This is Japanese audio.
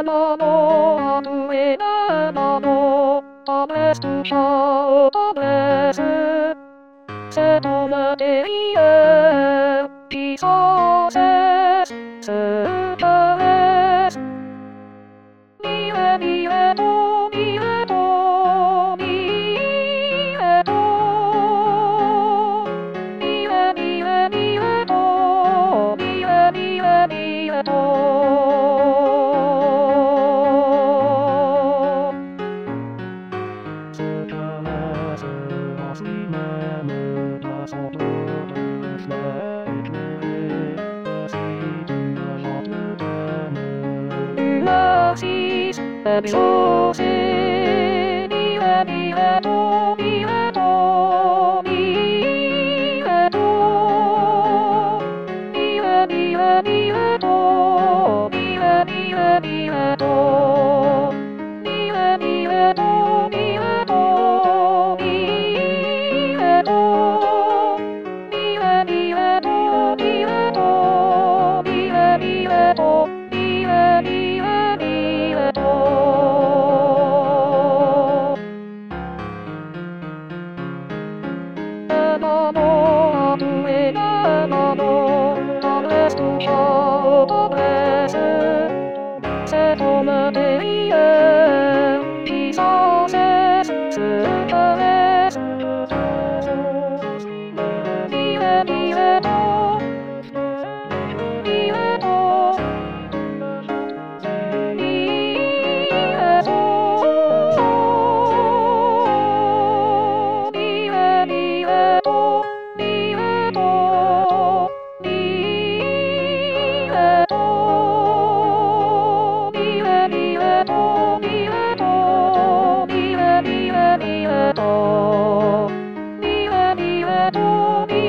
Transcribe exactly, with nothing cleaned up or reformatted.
山のあふれ山のタブレストシャータブレスセトマテリアピサセススーパーレスミレミレトミレトミレトミレミレミレトミレミレミレトUlysses, Episodes, Mille, Mille, Mille, Mille, Mille, Mille, Mille, Mille, Mille, Mille, Mille, Mille, Mille, Mille, Mille,